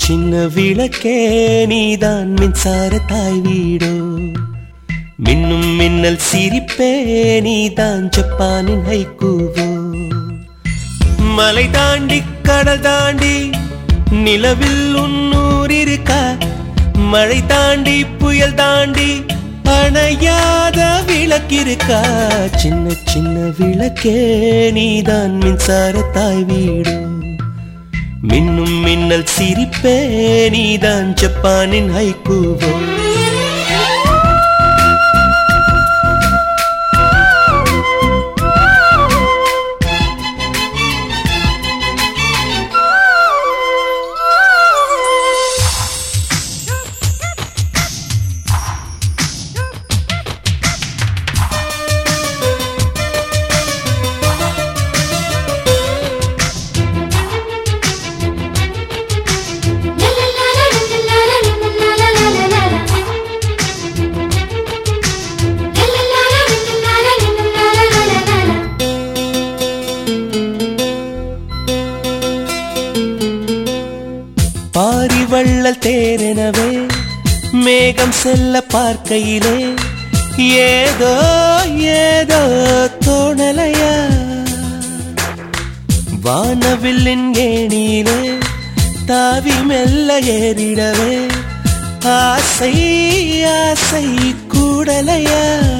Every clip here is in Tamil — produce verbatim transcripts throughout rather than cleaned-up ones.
சின்ன விளக்கே நீதான் மின்சார தாய் வீடோ, மின்னும் மின்னல் சிரிப்பே நீதான் ஜப்பானின் ஹைக்கூவோ. மலை தாண்டி கடல் தாண்டி நிலவில் உன்னூர் இருக்கா, மழை தாண்டி புயல் தாண்டி அணையாத விளக்கிருக்கா. சின்ன சின்ன விளக்கே நீதான் மின்சார தாய் வீடு, மின்னும் மின்னல் சிரிப்பே நீதான் ஜப்பானின் ஹைக்கூவோ. பாரி வள்ளல் தேரெனவே மேகம் செல்ல பார்க்கையிலே ஏதோ ஏதோ தோணலையா. வானவில்லின் ஏணியிலே தாவி மெல்ல ஏறிடவே ஆசை ஆசை கூடலையா.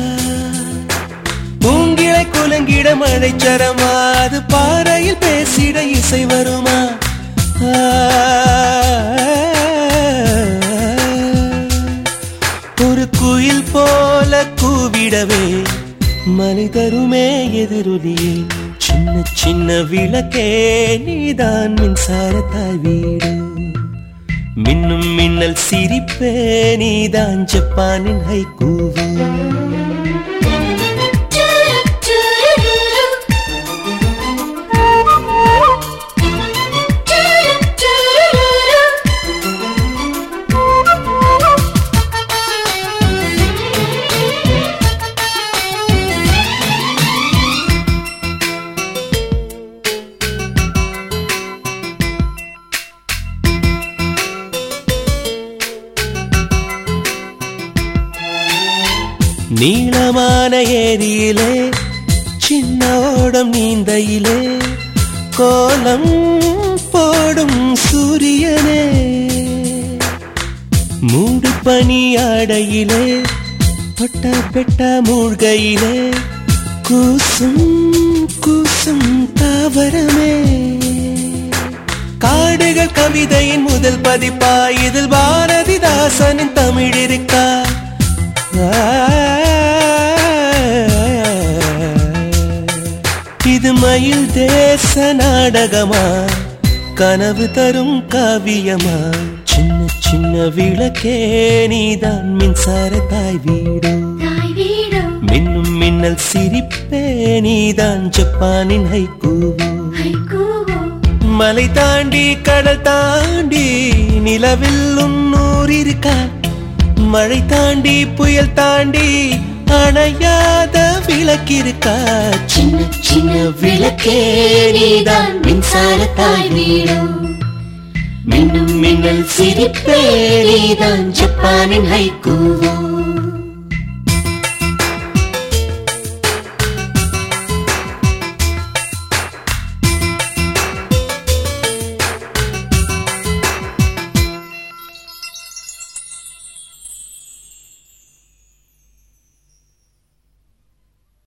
பூங்கிளை குலங்கிட மழைச்சரமா, அது பாறையில் பேசிட இசை வருமா. ஒரு குயில் போல கூவிடவே மலை தருமே எதிரொலியே. சின்ன சின்ன விளக்கே நீதான் மின்சார தாய் வீடு, மின்னும் மின்னல் சிரிப்பே நீதான் ஜப்பானின் ஹைக்கூவோ. நீளமான ஏரியிலே சின்ன ஓடம் நீந்தையிலே கோலம் போடும் சூரியனே. மூடு பனி ஆடையிலே தொட்ட பெட்ட மூழ்கையிலே கூசும் கூசும் தாவரமே. காடுகள் கவிதையின் முதல் பதிப்பா, இதில் பாரதிதாசனின் தமிழ் இருக்கா. இது மயில் தேச நாடகமா, கனவு தரும் காவியமா. சின்ன சின்ன விளக்கே நீதான் மின்சார தாய் வீடு, மின்னும் மின்னல் சிரிப்பே நீதான் ஜப்பானின் ஹைக்கூவோ. மலை தாண்டி கடல் தாண்டி நிலவில் உன்னூர் இருக்கா, மழை தாண்டி புயல் தாண்டி அணையாத விளக்கிருக்கா. சின்ன சின்ன விளக்கே நீதான் மின்சார தாய் வீடு, மின்னும் மின்னல் சிரிப்பே நீதான் ஜப்பானின் ஹைக்கூவோ.